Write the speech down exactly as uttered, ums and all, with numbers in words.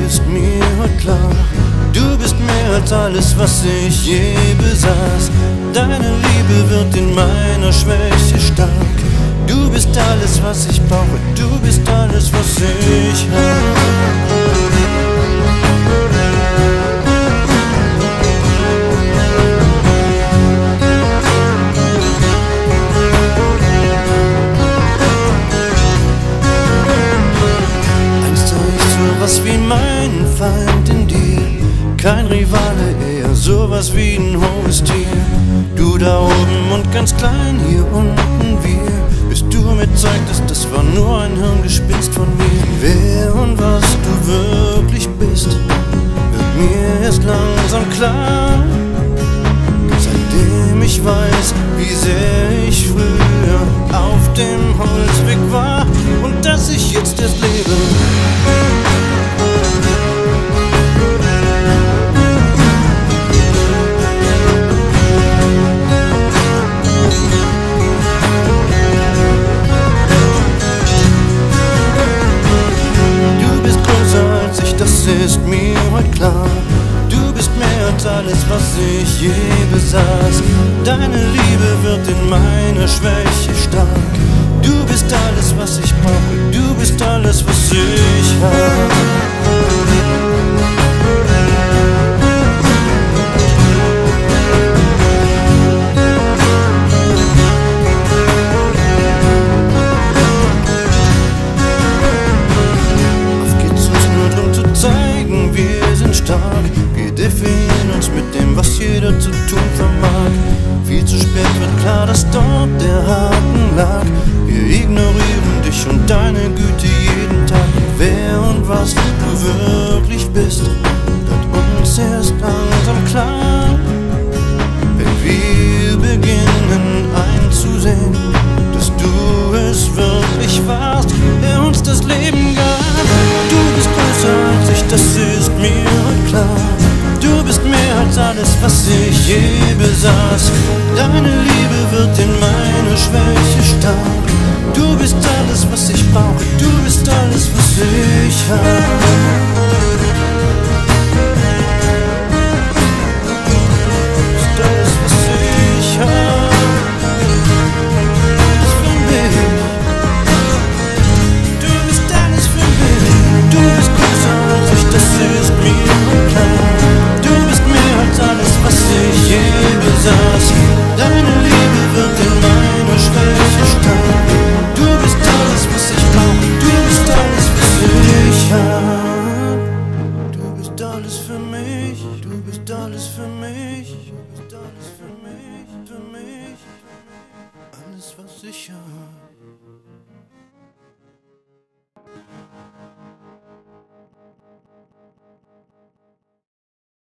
ist mir heute klar. Du bist mehr als alles, was ich je besaß. Deine Liebe wird in meiner Schwäche stark. Du bist alles, was ich brauche. Du bist alles, was ich habe. Sowas wie mein Feind in dir, kein Rivale, eher sowas wie ein hohes Tier. Du da oben und ganz klein hier unten wir. Bis du mir zeigtest, das war nur ein Hirngespinst von mir. Wer und was du wirklich bist, wird mir erst langsam klar. Seitdem ich weiß, wie sehr ich früher auf dem Holzweg war und dass ich jetzt erst lebe. Ist mir heute klar, du bist mehr als alles, was ich je besaß. Deine Liebe wird in meiner Schwäche stark. Du bist alles, was ich brauche, du bist alles, was ich habe. Wir definieren uns mit dem, was jeder zu tun vermag. Viel zu spät wird klar, dass dort der Haken lag. Wir ignorieren dich und deine Güte jeden Tag. Wer und was du wirklich bist, wird uns erst langsam klar, wenn wir beginnen einzusehen, dass du es wirklich warst, der uns das Leben gab. Du bist größer als ich, das ist mir klar. Du bist mehr als alles, was ich je besaß. Deine Liebe wird in meiner Schwäche stark. Du bist alles, was ich brauche. Du bist alles, was ich habe. Deine Liebe wird in meiner Schwäche stark. Du bist alles, was ich brauche. Du bist alles, was ich hab. Du bist alles für mich. Du bist alles für mich. Du bist alles für mich, für mich. Alles, was ich hab.